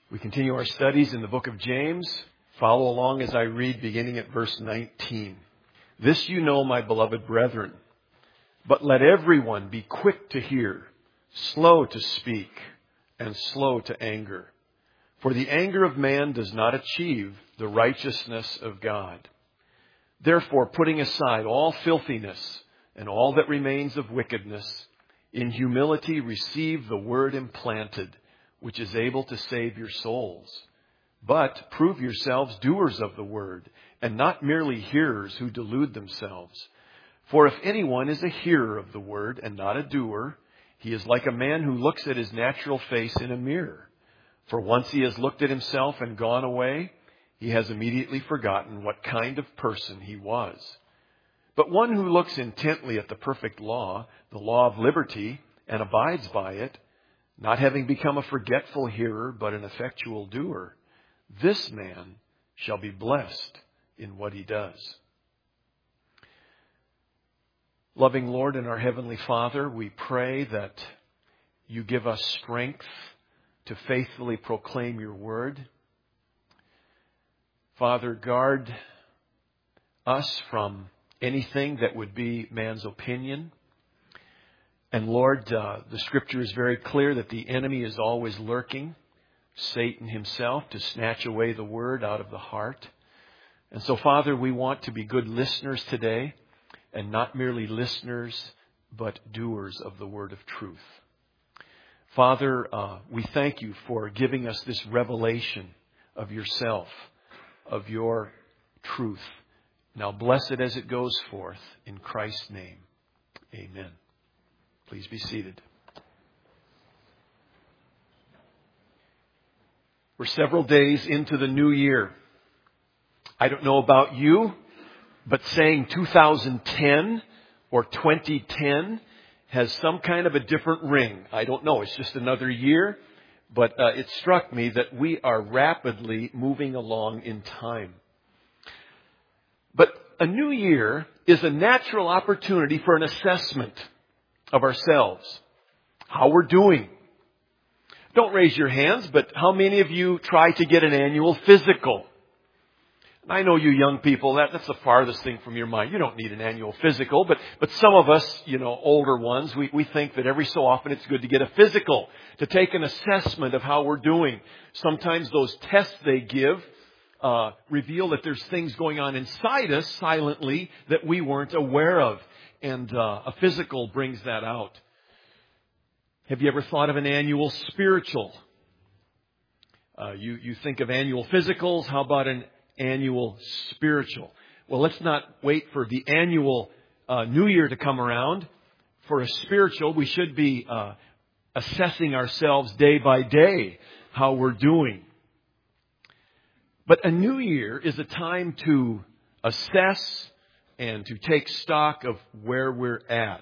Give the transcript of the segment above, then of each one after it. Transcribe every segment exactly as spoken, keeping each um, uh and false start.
We continue our studies in the book of James. Follow along as I read beginning at verse nineteen. This you know, my beloved brethren, but let everyone be quick to hear, slow to speak, and slow to anger. For the anger of man does not achieve the righteousness of God. Therefore, putting aside all filthiness and all that remains of wickedness, in humility receive the word implanted, which is able to save your souls. But prove yourselves doers of the word, and not merely hearers who delude themselves. For if anyone is a hearer of the word and not a doer, he is like a man who looks at his natural face in a mirror. For once he has looked at himself and gone away, he has immediately forgotten what kind of person he was. But one who looks intently at the perfect law, the law of liberty, and abides by it, not having become a forgetful hearer, but an effectual doer, this man shall be blessed in what he does. Loving Lord and our Heavenly Father, we pray that you give us strength to faithfully proclaim your word. Father, guard us from anything that would be man's opinion. And Lord, uh, the Scripture is very clear that the enemy is always lurking, Satan himself, to snatch away the word out of the heart. And so, Father, we want to be good listeners today, and not merely listeners, but doers of the word of truth. Father, uh, we thank you for giving us this revelation of yourself, of your truth. Now bless it as it goes forth. In Christ's name, amen. Please be seated. We're several days into the new year. I don't know about you, but saying two thousand ten or twenty ten has some kind of a different ring. I don't know. It's just another year. But uh, it struck me that we are rapidly moving along in time. But a new year is a natural opportunity for an assessment of ourselves, how we're doing. Don't raise your hands, but how many of you try to get an annual physical? And I know you young people, that, that's the farthest thing from your mind. You don't need an annual physical, but, but some of us, you know, older ones, we, we think that every so often it's good to get a physical, to take an assessment of how we're doing. Sometimes those tests they give uh, reveal that there's things going on inside us silently that we weren't aware of. And uh, a physical brings that out. Have you ever thought of an annual spiritual? Uh, you, you think of annual physicals. How about an annual spiritual? Well, let's not wait for the annual uh, New Year to come around. For a spiritual, we should be uh, assessing ourselves day by day, how we're doing. But a new year is a time to assess and to take stock of where we're at.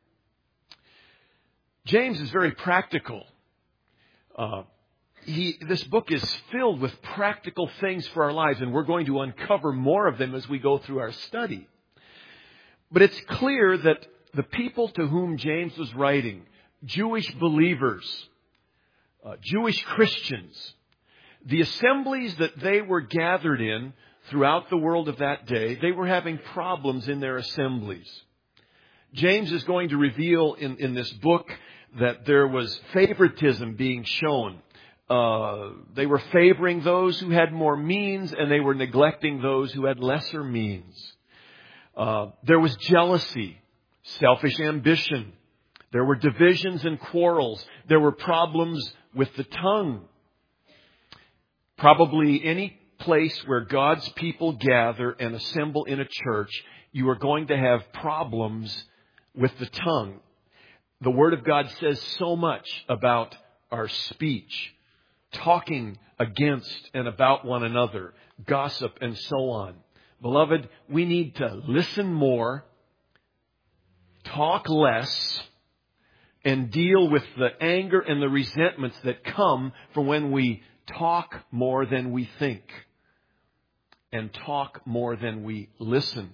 James is very practical. Uh, he, this book is filled with practical things for our lives, and we're going to uncover more of them as we go through our study. But it's clear that the people to whom James was writing, Jewish believers, uh, Jewish Christians, the assemblies that they were gathered in throughout the world of that day, they were having problems in their assemblies. James is going to reveal in, in this book that there was favoritism being shown. Uh, they were favoring those who had more means, and they were neglecting those who had lesser means. Uh, there was jealousy, selfish ambition. There were divisions and quarrels. There were problems with the tongue. Probably any place where God's people gather and assemble in a church, you are going to have problems with the tongue. The Word of God says so much about our speech, talking against and about one another, gossip and so on. Beloved, we need to listen more, talk less, and deal with the anger and the resentments that come from when we talk more than we think and talk more than we listen.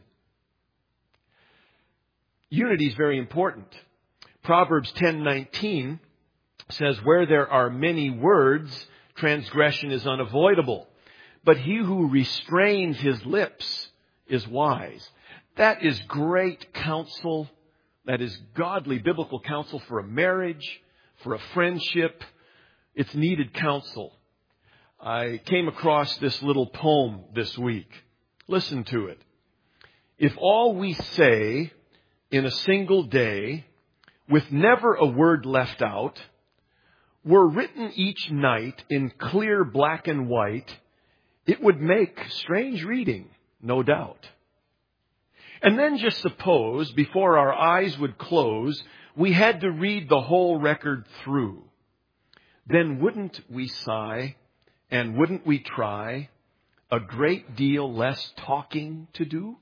Unity is very important. Proverbs ten nineteen says, where there are many words, transgression is unavoidable. But he who restrains his lips is wise. That is great counsel. That is godly biblical counsel for a marriage, for a friendship. It's needed counsel. I came across this little poem this week. Listen to it. If all we say in a single day, with never a word left out, were written each night in clear black and white, it would make strange reading, no doubt. And then just suppose, before our eyes would close, we had to read the whole record through. Then wouldn't we sigh, and wouldn't we try a great deal less talking to do?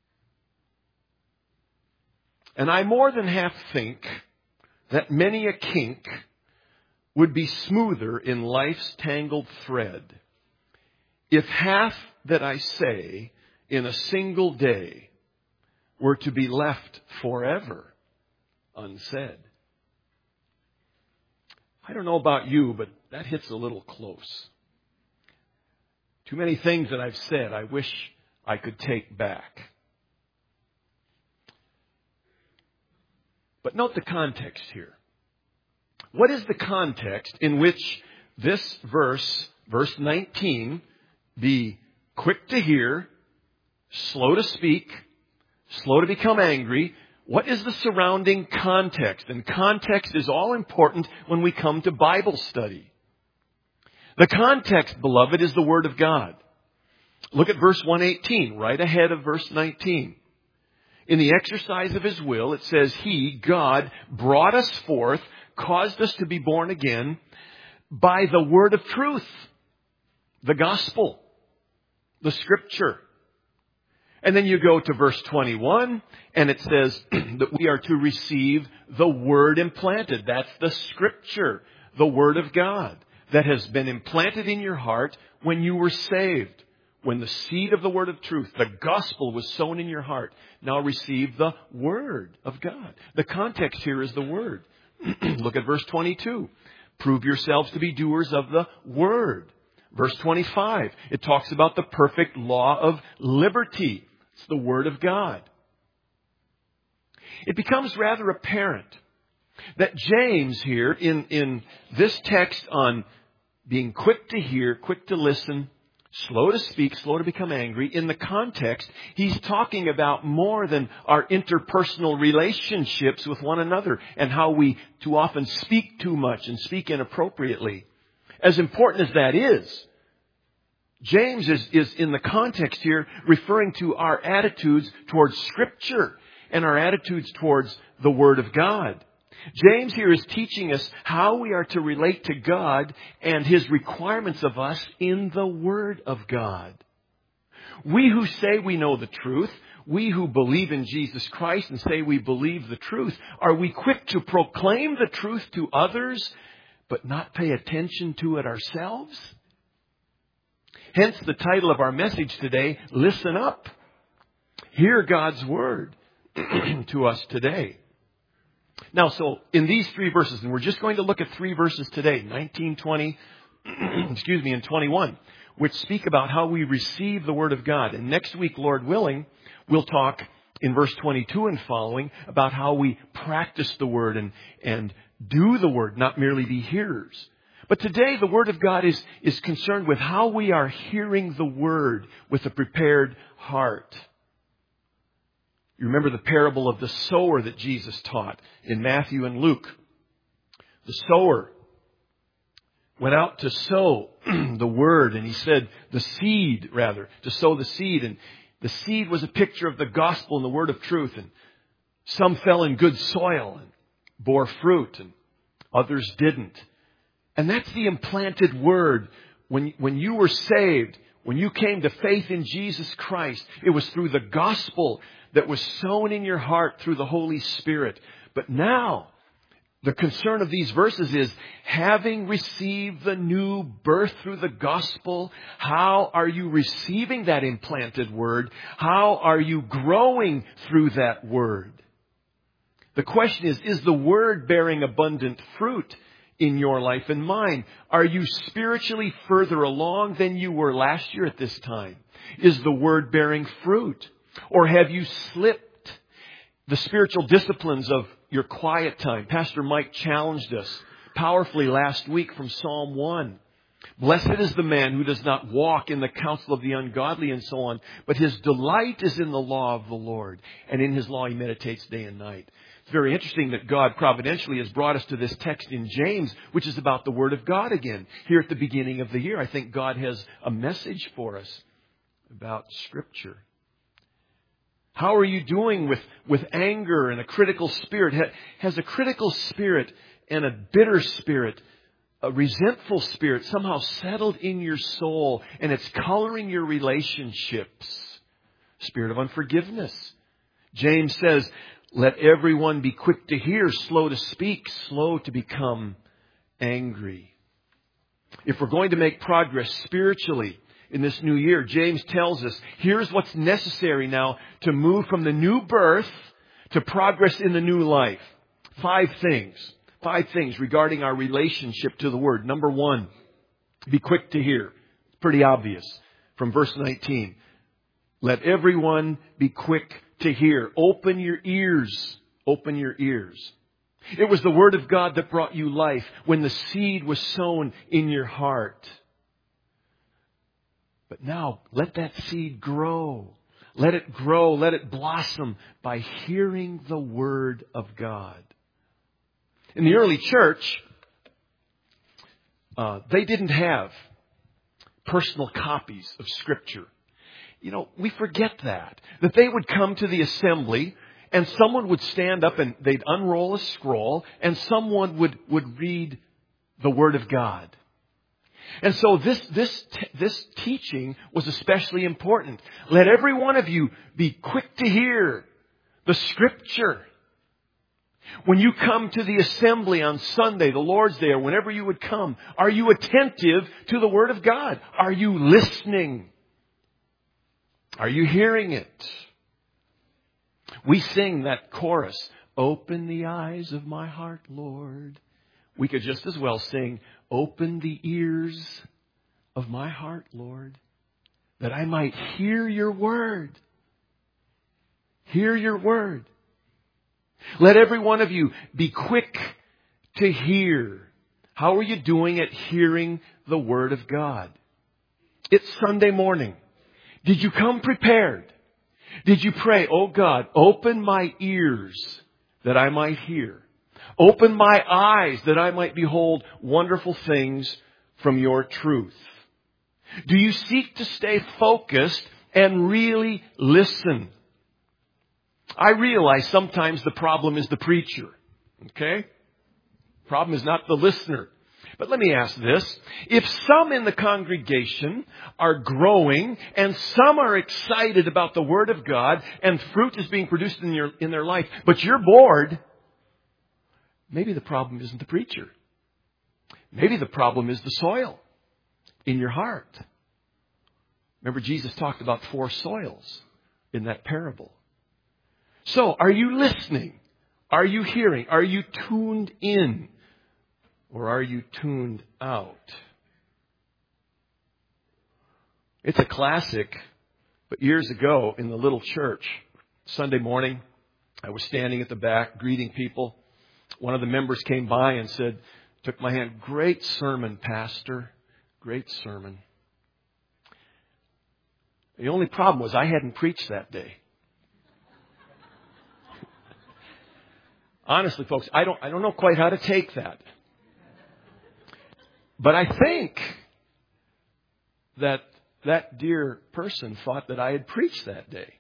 And I more than half think that many a kink would be smoother in life's tangled thread if half that I say in a single day were to be left forever unsaid. I don't know about you, but that hits a little close. Too many things that I've said I wish I could take back. But note the context here. What is the context in which this verse, verse nineteen, be quick to hear, slow to speak, slow to become angry? What is the surrounding context? And context is all important when we come to Bible study. The context, beloved, is the Word of God. Look at verse one eighteen, right ahead of verse nineteen. In the exercise of His will, it says, He, God, brought us forth, caused us to be born again by the word of truth, the gospel, the Scripture. And then you go to verse twenty-one, and it says that we are to receive the Word implanted. That's the Scripture, the Word of God, that has been implanted in your heart when you were saved. When the seed of the Word of truth, the gospel, was sown in your heart. Now receive the Word of God. The context here is the Word. Look at verse twenty-two. Prove yourselves to be doers of the Word. Verse twenty-five, it talks about the perfect law of liberty. It's the Word of God. It becomes rather apparent that James here in, in this text on being quick to hear, quick to listen, slow to speak, slow to become angry, in the context, he's talking about more than our interpersonal relationships with one another and how we too often speak too much and speak inappropriately. As important as that is, James is, is in the context here referring to our attitudes towards Scripture and our attitudes towards the Word of God. James here is teaching us how we are to relate to God and His requirements of us in the Word of God. We who say we know the truth, we who believe in Jesus Christ and say we believe the truth, are we quick to proclaim the truth to others but not pay attention to it ourselves? Hence the title of our message today, Listen Up. Hear God's Word to us today. Now, so in these three verses, and we're just going to look at three verses today, nineteen, twenty, excuse me, and twenty-one, which speak about how we receive the Word of God. And next week, Lord willing, we'll talk in verse twenty-two and following about how we practice the Word and, and do the Word, not merely be hearers. But today, the Word of God is, is concerned with how we are hearing the Word with a prepared heart. You remember the parable of the sower that Jesus taught in Matthew and Luke. The sower went out to sow the Word, and he said, the seed, rather, to sow the seed. And the seed was a picture of the gospel and the Word of truth. And some fell in good soil and bore fruit, and others didn't. And that's the implanted Word. When, when you were saved, when you came to faith in Jesus Christ, it was through the gospel that was sown in your heart through the Holy Spirit. But now, the concern of these verses is, having received the new birth through the gospel, how are you receiving that implanted Word? How are you growing through that Word? The question is, is the Word bearing abundant fruit in your life and mine? Are you spiritually further along than you were last year at this time? Is the Word bearing fruit? Or have you slipped? The spiritual disciplines of your quiet time. Pastor Mike challenged us powerfully last week from Psalm one. Blessed is the man who does not walk in the counsel of the ungodly and so on, but his delight is in the law of the Lord, and in his law he meditates day and night. It's very interesting that God providentially has brought us to this text in James, which is about the Word of God again. Here at the beginning of the year, I think God has a message for us about Scripture. How are you doing with, with anger and a critical spirit? Has a critical spirit and a bitter spirit, a resentful spirit somehow settled in your soul and it's coloring your relationships? Spirit of unforgiveness. James says, let everyone be quick to hear, slow to speak, slow to become angry. If we're going to make progress spiritually in this new year, James tells us, here's what's necessary now to move from the new birth to progress in the new life. Five things. Five things regarding our relationship to the Word. Number one, be quick to hear. It's pretty obvious from verse nineteen. Let everyone be quick to hear. Open your ears. Open your ears. It was the Word of God that brought you life when the seed was sown in your heart. But now, let that seed grow. Let it grow. Let it blossom by hearing the Word of God. In the early church, uh, they didn't have personal copies of Scripture. You know, we forget that. That they would come to the assembly and someone would stand up and they'd unroll a scroll and someone would, would read the Word of God. And so this, this, this teaching was especially important. Let every one of you be quick to hear the Scripture. When you come to the assembly on Sunday, the Lord's Day, or whenever you would come, are you attentive to the Word of God? Are you listening? Are you hearing it? We sing that chorus, open the eyes of my heart, Lord. We could just as well sing, open the ears of my heart, Lord, that I might hear your word. Hear your word. Let every one of you be quick to hear. How are you doing at hearing the Word of God? It's Sunday morning. Did you come prepared? Did you pray, oh God, open my ears that I might hear? Open my eyes that I might behold wonderful things from your truth. Do you seek to stay focused and really listen? I realize sometimes the problem is the preacher. Okay? Problem is not the listener. But let me ask this. If some in the congregation are growing and some are excited about the Word of God and fruit is being produced in your, in their life, but you're bored, maybe the problem isn't the preacher. Maybe the problem is the soil in your heart. Remember, Jesus talked about four soils in that parable. So, are you listening? Are you hearing? Are you tuned in? Or are you tuned out? It's a classic, but years ago in the little church, Sunday morning, I was standing at the back greeting people. One of the members came by and said, took my hand, great sermon, Pastor. Great sermon. The only problem was I hadn't preached that day. Honestly, folks, I don't, I don't know quite how to take that. But I think that that dear person thought that I had preached that day.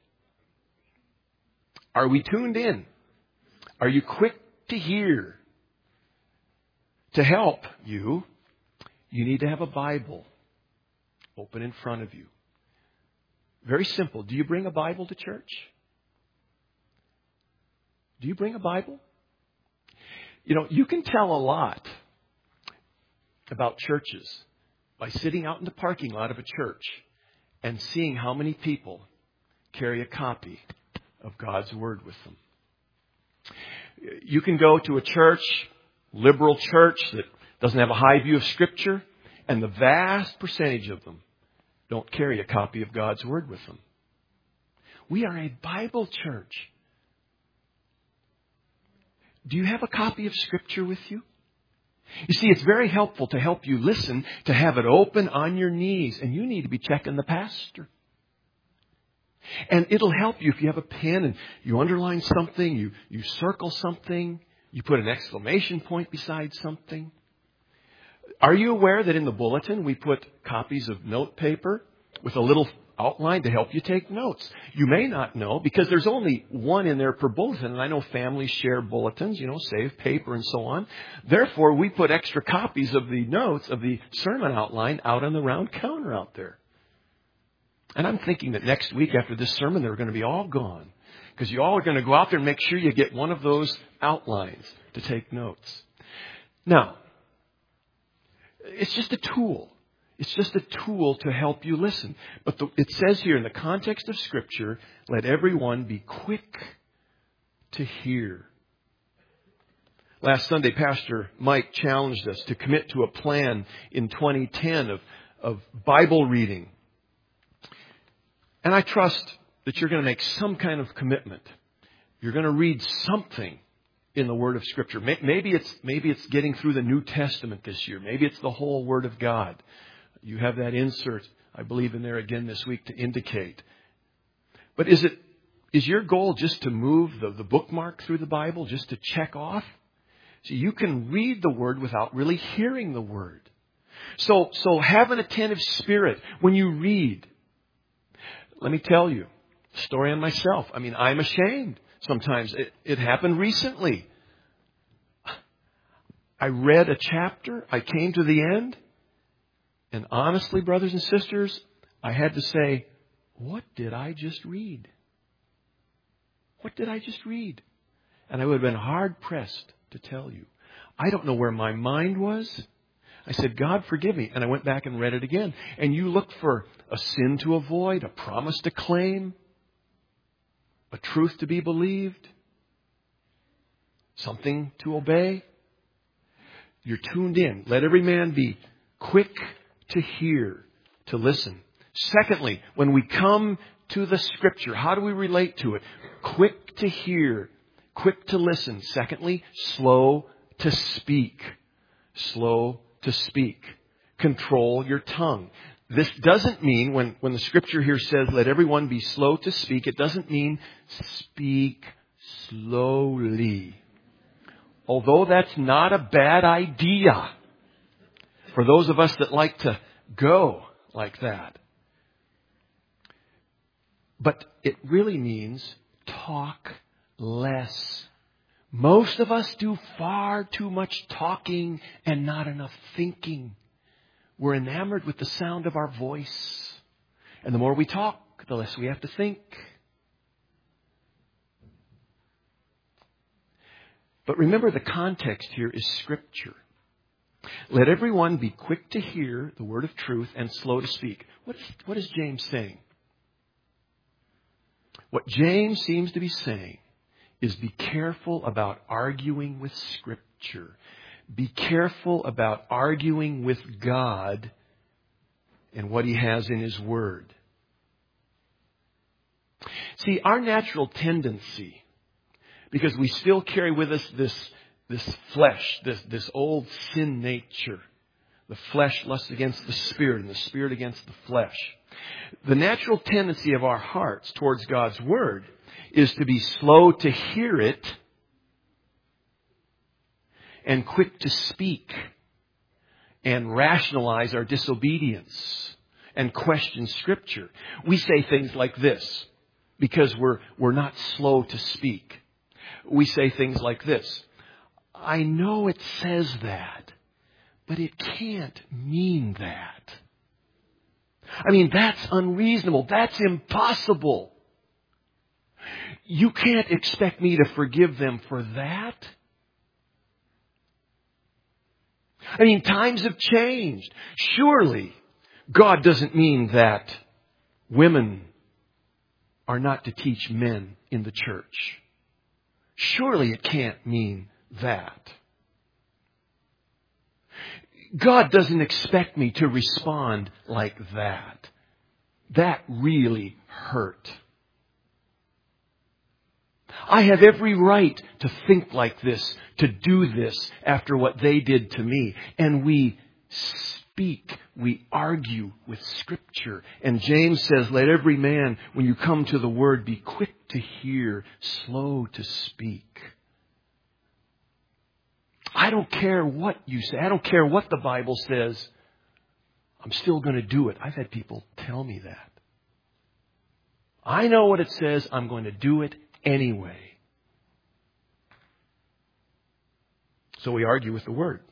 Are we tuned in? Are you quick to hear? To help you, you need to have a Bible open in front of you. Very simple. Do you bring a Bible to church? Do you bring a Bible? You know, you can tell a lot about churches by sitting out in the parking lot of a church and seeing how many people carry a copy of God's Word with them. You can go to a church, liberal church, that doesn't have a high view of Scripture, and the vast percentage of them don't carry a copy of God's Word with them. We are a Bible church. Do you have a copy of Scripture with you? You see, it's very helpful to help you listen, to have it open on your knees, and you need to be checking the pastor. And it'll help you if you have a pen and you underline something, you, you circle something, you put an exclamation point beside something. Are you aware that in the bulletin we put copies of note paper with a little outline to help you take notes? You may not know because there's only one in there per bulletin. And I know families share bulletins, you know, save paper and so on. Therefore, we put extra copies of the notes of the sermon outline out on the round counter out there. And I'm thinking that next week after this sermon, they're going to be all gone. Because you all are going to go out there and make sure you get one of those outlines to take notes. Now, it's just a tool. It's just a tool to help you listen. But the, it says here in the context of Scripture, let everyone be quick to hear. Last Sunday, Pastor Mike challenged us to commit to a plan in twenty ten of, of Bible reading. And I trust that you're going to make some kind of commitment. You're going to read something in the Word of Scripture. Maybe it's, maybe it's getting through the New Testament this year. Maybe it's the whole Word of God. You have that insert, I believe, in there again this week to indicate. But is it, is your goal just to move the, the bookmark through the Bible, just to check off? See, you can read the Word without really hearing the Word. So, so have an attentive spirit when you read. Let me tell you, story on myself. I mean, I'm ashamed sometimes. It, it happened recently. I read a chapter. I came to the end. And honestly, brothers and sisters, I had to say, what did I just read? What did I just read? And I would have been hard-pressed to tell you. I don't know where my mind was. I said, God, forgive me. And I went back and read it again. And you look for a sin to avoid, a promise to claim, a truth to be believed, something to obey. You're tuned in. Let every man be quick to hear, to listen. Secondly, when we come to the Scripture, how do we relate to it? Quick to hear, quick to listen. Secondly, slow to speak. Slow to speak. Control your tongue. This doesn't mean, when, when the Scripture here says, let everyone be slow to speak, it doesn't mean speak slowly. Although that's not a bad idea for those of us that like to go like that. But it really means talk less. Most of us do far too much talking and not enough thinking. We're enamored with the sound of our voice. And the more we talk, the less we have to think. But remember, the context here is Scripture. Let everyone be quick to hear the word of truth and slow to speak. What is, what is James saying? What James seems to be saying is be careful about arguing with Scripture. Be careful about arguing with God and what He has in His Word. See, our natural tendency, because we still carry with us this, this flesh, this, this old sin nature. The flesh lusts against the Spirit and the Spirit against the flesh. The natural tendency of our hearts towards God's Word is to be slow to hear it and quick to speak and rationalize our disobedience and question Scripture. We say things like this because we're, we're not slow to speak. We say things like this. I know it says that, but it can't mean that. I mean, that's unreasonable. That's impossible. You can't expect me to forgive them for that. I mean, times have changed. Surely, God doesn't mean that women are not to teach men in the church. Surely it can't mean that. God doesn't expect me to respond like that. That really hurt. I have every right to think like this, to do this after what they did to me. And we speak, we argue with Scripture. And James says, let every man, when you come to the Word, be quick to hear, slow to speak. I don't care what you say. I don't care what the Bible says. I'm still going to do it. I've had people tell me that. I know what it says. I'm going to do it anyway. So we argue with the Word.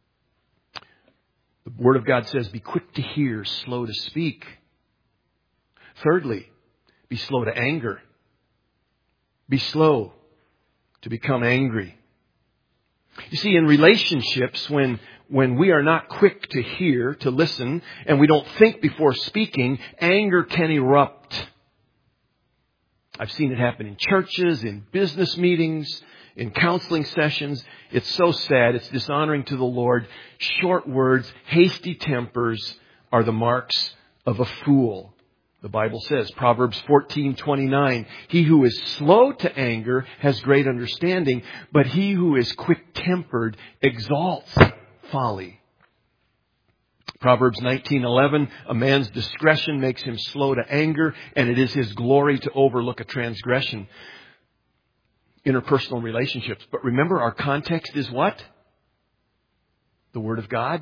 The Word of God says, be quick to hear, slow to speak. Thirdly, be slow to anger. Be slow to become angry. You see, in relationships, when when we are not quick to hear, to listen, and we don't think before speaking, anger can erupt. I've seen it happen in churches, in business meetings, in counseling sessions. It's so sad. It's dishonoring to the Lord. Short words, hasty tempers are the marks of a fool. The Bible says, Proverbs fourteen twenty-nine, he who is slow to anger has great understanding, but he who is quick-tempered exalts folly. Proverbs nineteen eleven, a man's discretion makes him slow to anger, and it is his glory to overlook a transgression. Interpersonal relationships. But remember, our context is what? The Word of God.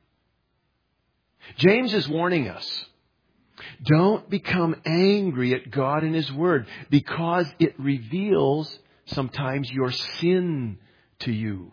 James is warning us. Don't become angry at God and His Word, because it reveals sometimes your sin to you.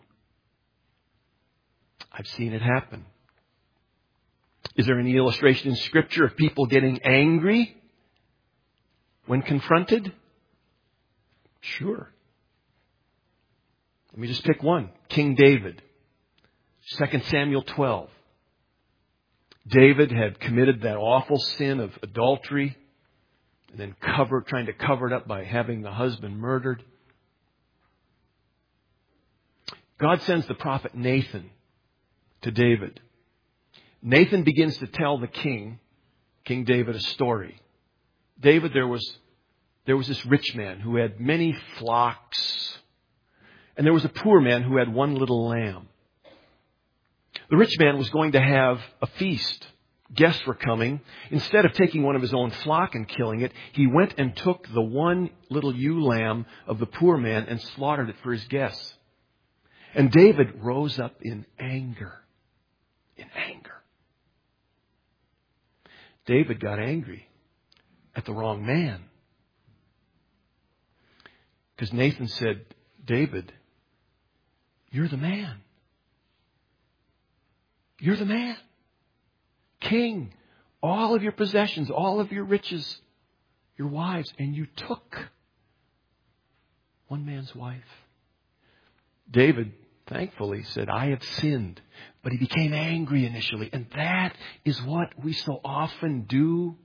I've seen it happen. Is there any illustration in Scripture of people getting angry when confronted? Sure. Let me just pick one. King David. Second Samuel twelve. David had committed that awful sin of adultery and then cover, trying to cover it up by having the husband murdered. God sends the prophet Nathan to David. Nathan begins to tell the king, King David, a story. David, there was, there was this rich man who had many flocks, and there was a poor man who had one little lamb. The rich man was going to have a feast. Guests were coming. Instead of taking one of his own flock and killing it, he went and took the one little ewe lamb of the poor man and slaughtered it for his guests. And David rose up in anger. In anger. David got angry at the wrong man. Because Nathan said, David, you're the man. You're the man. King. All of your possessions, all of your riches, your wives, and you took one man's wife. David, thankfully, said, I have sinned. But he became angry initially. And that is what we so often do.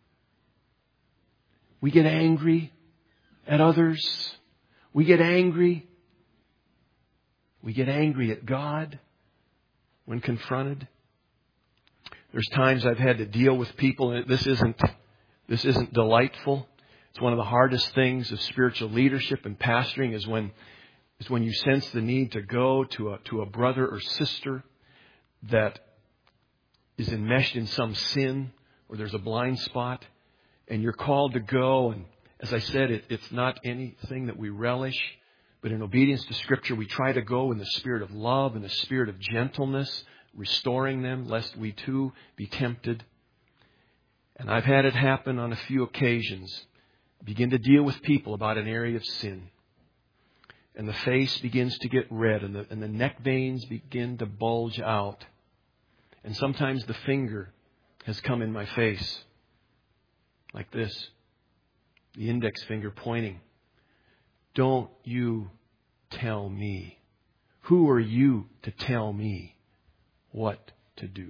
We get angry at others. We get angry. We get angry at God when confronted. There's times I've had to deal with people, and this isn't, this isn't delightful. It's one of the hardest things of spiritual leadership and pastoring is when, is when you sense the need to go to a, to a brother or sister that is enmeshed in some sin or there's a blind spot, and you're called to go. And as I said, it, it's not anything that we relish, but in obedience to Scripture, we try to go in the spirit of love and the spirit of gentleness, restoring them, lest we too be tempted. And I've had it happen on a few occasions. Begin to deal with people about an area of sin. And the face begins to get red, and the, and the neck veins begin to bulge out. And sometimes the finger has come in my face, like this. The index finger pointing. Don't you tell me. Who are you to tell me what to do?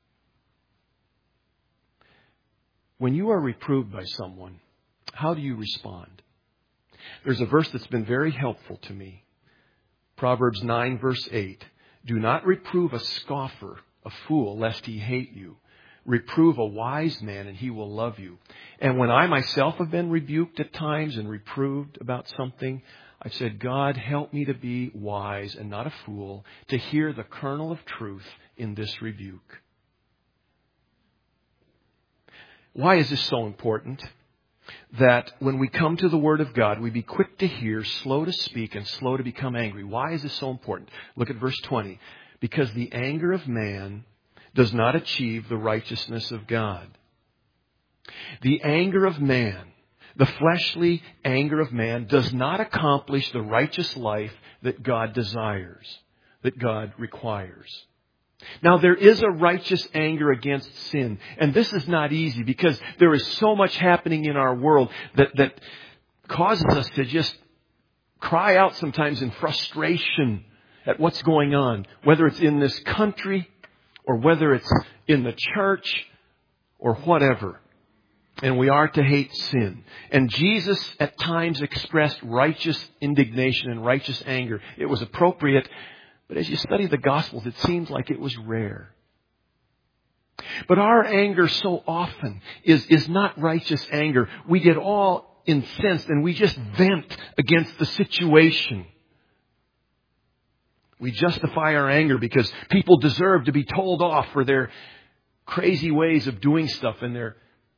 When you are reproved by someone, how do you respond? There's a verse that's been very helpful to me. Proverbs nine verse eight. Do not reprove a scoffer a fool, lest he hate you. Reprove a wise man, and he will love you. And when I myself have been rebuked at times and reproved about something, I've said, God, help me to be wise and not a fool, to hear the kernel of truth in this rebuke. Why is this so important? That when we come to the Word of God, we be quick to hear, slow to speak, and slow to become angry. Why is this so important? Look at verse twenty. Because the anger of man does not achieve the righteousness of God. The anger of man, the fleshly anger of man, does not accomplish the righteous life that God desires, that God requires. Now, there is a righteous anger against sin. And this is not easy because there is so much happening in our world that, that causes us to just cry out sometimes in frustration at what's going on, whether it's in this country or whether it's in the church or whatever. And we are to hate sin. And Jesus at times expressed righteous indignation and righteous anger. It was appropriate. But as you study the Gospels, it seems like it was rare. But our anger so often is, is not righteous anger. We get all incensed and we just vent against the situation. We justify our anger because people deserve to be told off for their crazy ways of doing stuff and their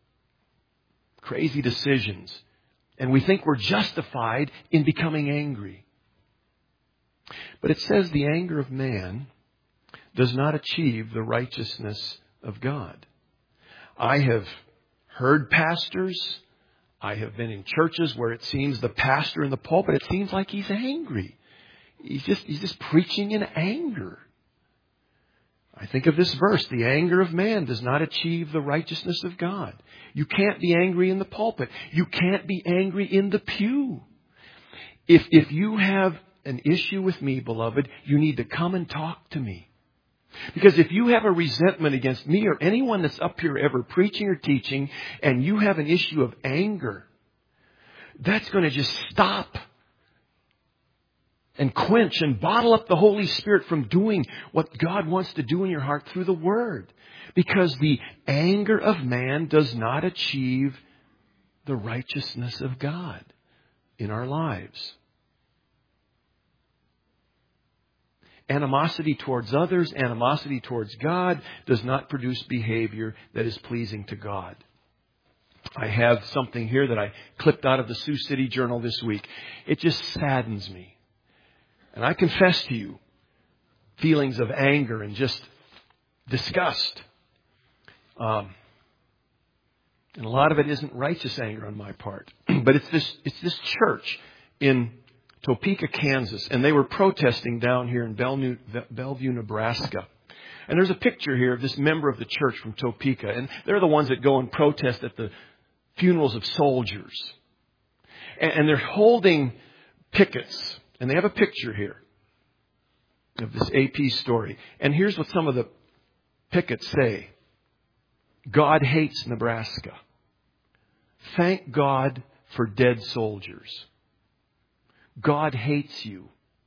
crazy decisions. And we think we're justified in becoming angry. But it says the anger of man does not achieve the righteousness of God. I have heard pastors, I have been in churches where it seems the pastor in the pulpit, it seems like he's angry. He's just, he's just preaching in anger. I think of this verse, the anger of man does not achieve the righteousness of God. You can't be angry in the pulpit. You can't be angry in the pew. If, if you have an issue with me, beloved, you need to come and talk to me. Because if you have a resentment against me or anyone that's up here ever preaching or teaching, and you have an issue of anger, that's going to just stop and quench and bottle up the Holy Spirit from doing what God wants to do in your heart through the Word. Because the anger of man does not achieve the righteousness of God in our lives. Animosity towards others, animosity towards God does not produce behavior that is pleasing to God. I have something here that I clipped out of the Sioux City Journal this week. It just saddens me. And I confess to you, feelings of anger and just disgust. Um, and a lot of it isn't righteous anger on my part. But it's this, it's this church in Topeka, Kansas, and they were protesting down here in Bellevue, Bellevue, Nebraska. And there's a picture here of this member of the church from Topeka, and they're the ones that go and protest at the funerals of soldiers. And, and they're holding pickets, and they have a picture here of this A P story. And here's what some of the pickets say. God hates Nebraska. Thank God for dead soldiers. God hates you.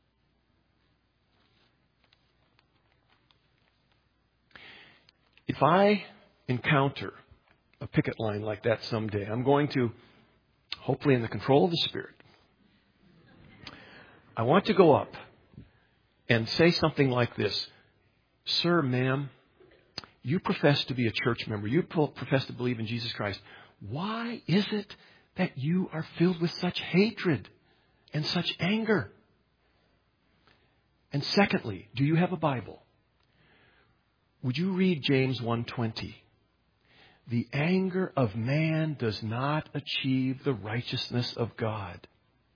If I encounter a picket line like that someday, I'm going to, hopefully in the control of the Spirit, I want to go up and say something like this. Sir, ma'am, you profess to be a church member. You profess to believe in Jesus Christ. Why is it that you are filled with such hatred and such anger? And secondly, do you have a Bible? Would you read James one twenty? The anger of man does not achieve the righteousness of God.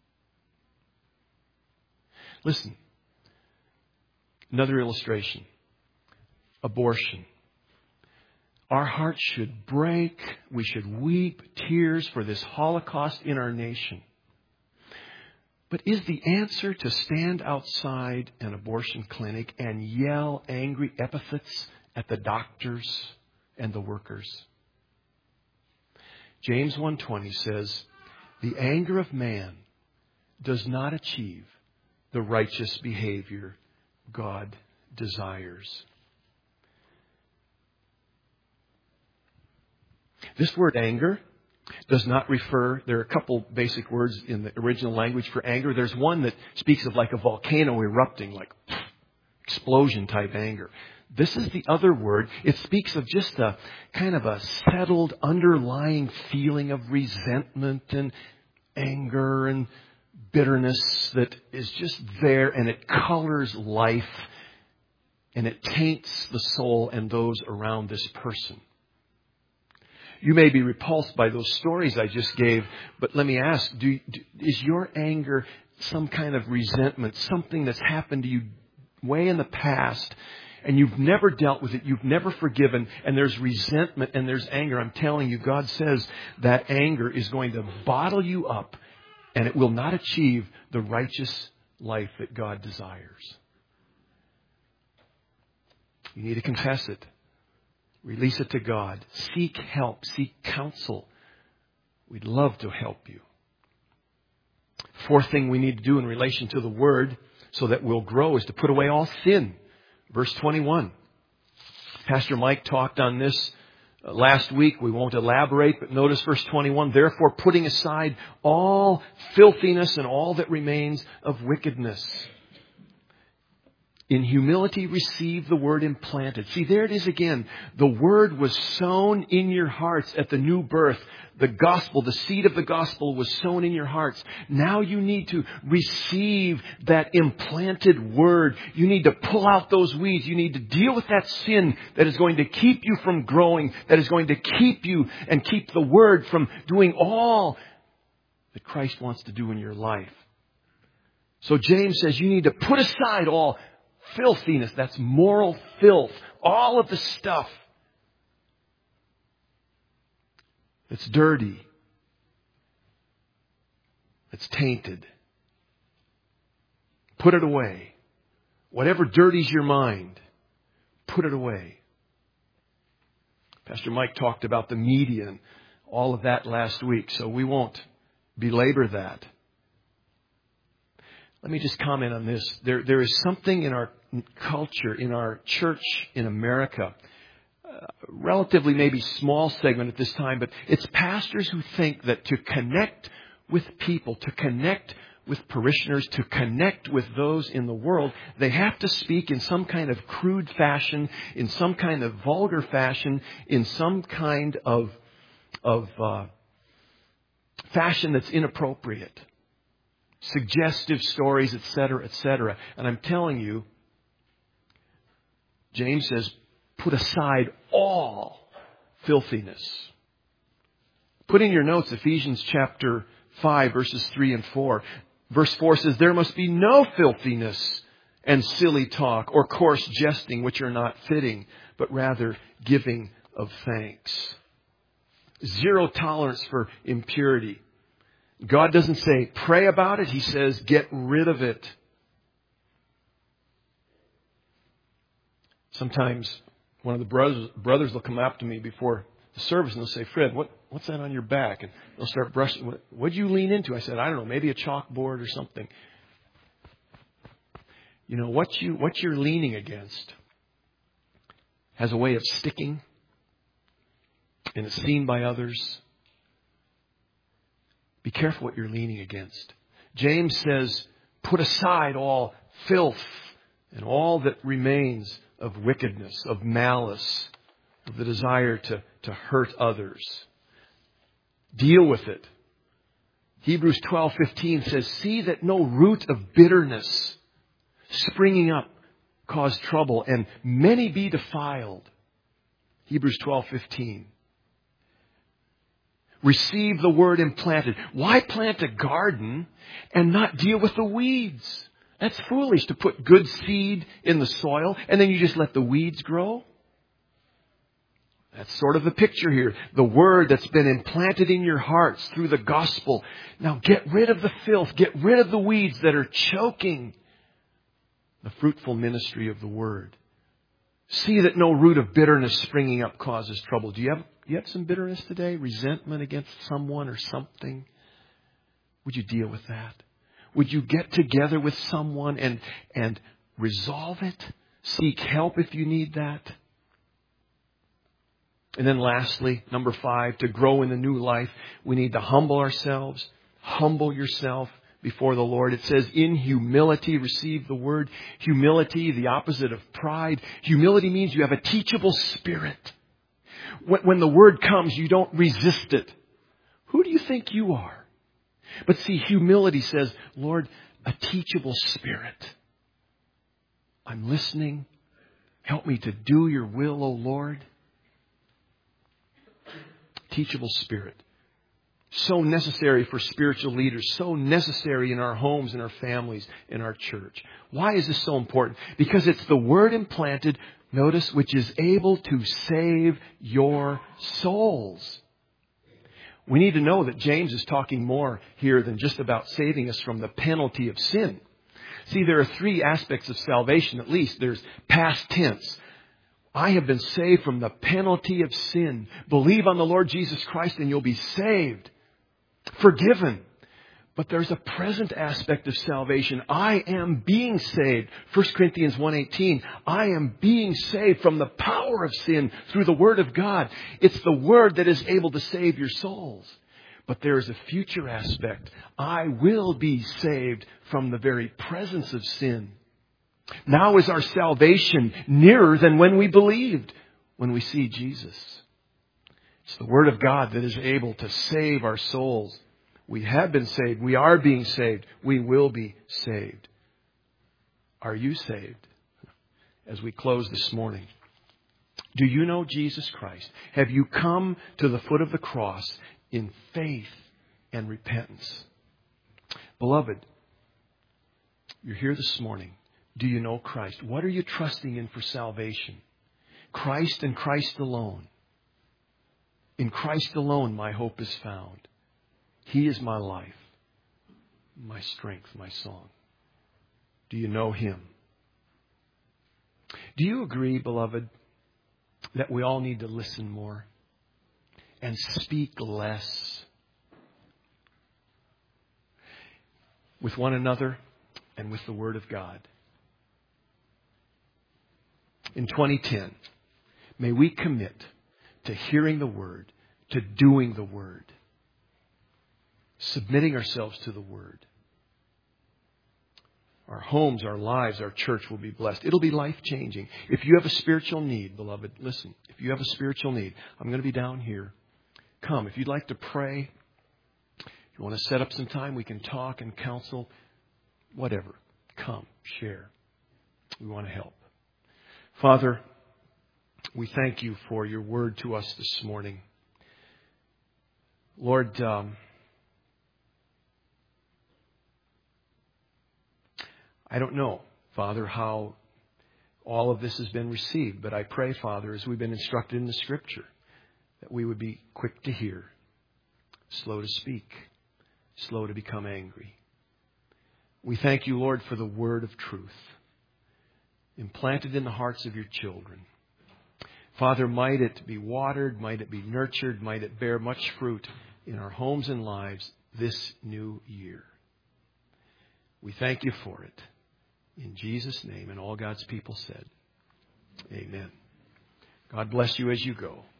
Listen, another illustration. Abortion. Our hearts should break. We should weep tears for this Holocaust in our nation. But is the answer to stand outside an abortion clinic and yell angry epithets at the doctors and the workers? James one twenty says, the anger of man does not achieve the righteous behavior God desires. This word anger does not refer, there are a couple basic words in the original language for anger. There's one that speaks of like a volcano erupting, like explosion type anger. This is the other word. It speaks of just a kind of a settled underlying feeling of resentment and anger and bitterness that is just there, and it colors life and it taints the soul and those around this person. You may be repulsed by those stories I just gave, but let me ask, do, do, is your anger some kind of resentment, something that's happened to you way in the past, and you've never dealt with it, you've never forgiven, and there's resentment and there's anger? I'm telling you, God says that anger is going to bottle you up, and it will not achieve the righteous life that God desires. You need to confess it. Release it to God. Seek help. Seek counsel. We'd love to help you. Fourth thing we need to do in relation to the Word so that we'll grow is to put away all sin. Verse twenty-one. Pastor Mike talked on this last week. We won't elaborate, but notice verse twenty-one. Therefore, putting aside all filthiness and all that remains of wickedness, in humility receive the word implanted. See, there it is again. The word was sown in your hearts at the new birth. The gospel, the seed of the gospel was sown in your hearts. Now you need to receive that implanted word. You need to pull out those weeds. You need to deal with that sin that is going to keep you from growing, that is going to keep you and keep the word from doing all that Christ wants to do in your life. So James says you need to put aside all filthiness. That's moral filth. All of the stuff that's dirty, that's tainted. Put it away. Whatever dirties your mind, put it away. Pastor Mike talked about the media and all of that last week, so we won't belabor that. Let me just comment on this. There, there is something in our culture, in our church in America, uh, relatively maybe small segment at this time, but it's pastors who think that to connect with people, to connect with parishioners, to connect with those in the world, they have to speak in some kind of crude fashion, in some kind of vulgar fashion, in some kind of, of uh, fashion that's inappropriate. Suggestive stories, et cetera, et cetera. And I'm telling you, James says, put aside all filthiness. Put in your notes Ephesians chapter five, verses three and four. Verse four says, there must be no filthiness and silly talk or coarse jesting, which are not fitting, but rather giving of thanks. Zero tolerance for impurity. God doesn't say, pray about it. He says, get rid of it. Sometimes one of the brothers, brothers will come up to me before the service and they'll say, Fred, what, what's that on your back? And they'll start brushing. What, what'd you lean into? I said, I don't know, maybe a chalkboard or something. You know, what, you, what you're leaning against has a way of sticking and is seen by others. Be careful what you're leaning against. James says, put aside all filth and all that remains of wickedness, of malice, of the desire to, to hurt others. Deal with it. Hebrews twelve fifteen says, see that no root of bitterness springing up cause trouble, and many be defiled. Hebrews twelve fifteen. Receive the word implanted. Why plant a garden and not deal with the weeds? That's foolish to put good seed in the soil and then you just let the weeds grow. That's sort of the picture here. The word that's been implanted in your hearts through the gospel. Now get rid of the filth. Get rid of the weeds that are choking the fruitful ministry of the word. See that no root of bitterness springing up causes trouble. Do you have, you have some bitterness today? Resentment against someone or something? Would you deal with that? Would you get together with someone and, and resolve it? Seek help if you need that. And then lastly, number five, to grow in the new life, we need to humble ourselves. Humble yourself before the Lord. It says, in humility, receive the word. Humility, the opposite of pride. Humility means you have a teachable spirit. When, when the word comes, you don't resist it. Who do you think you are? But see, humility says, Lord, a teachable spirit. I'm listening. Help me to do your will, O Lord. Teachable spirit. So necessary for spiritual leaders. So necessary in our homes, in our families, in our church. Why is this so important? Because it's the word implanted, notice, which is able to save your souls. We need to know that James is talking more here than just about saving us from the penalty of sin. See, there are three aspects of salvation at least. There's past tense. I have been saved from the penalty of sin. Believe on the Lord Jesus Christ and you'll be saved. Forgiven. But there's a present aspect of salvation. I am being saved. First Corinthians one eighteen. I am being saved from the power of sin through the Word of God. It's the Word that is able to save your souls. But there is a future aspect. I will be saved from the very presence of sin. Now is our salvation nearer than when we believed, when we see Jesus. It's the Word of God that is able to save our souls. We have been saved. We are being saved. We will be saved. Are you saved? As we close this morning, do you know Jesus Christ? Have you come to the foot of the cross in faith and repentance? Beloved, you're here this morning. Do you know Christ? What are you trusting in for salvation? Christ and Christ alone. In Christ alone my hope is found. He is my life, my strength, my song. Do you know Him? Do you agree, beloved, that we all need to listen more and speak less with one another and with the Word of God? In twenty ten, may we commit to hearing the Word, to doing the Word, submitting ourselves to the Word. Our homes, our lives, our church will be blessed. It'll be life-changing. If you have a spiritual need, beloved, listen. If you have a spiritual need, I'm going to be down here. Come. If you'd like to pray, if you want to set up some time, we can talk and counsel. Whatever. Come. Share. We want to help. Father, we thank you for your word to us this morning. Lord, um, I don't know, Father, how all of this has been received, but I pray, Father, as we've been instructed in the Scripture, that we would be quick to hear, slow to speak, slow to become angry. We thank you, Lord, for the word of truth, implanted in the hearts of your children. Father, might it be watered, might it be nurtured, might it bear much fruit in our homes and lives this new year. We thank you for it. In Jesus' name, and all God's people said, amen. God bless you as you go.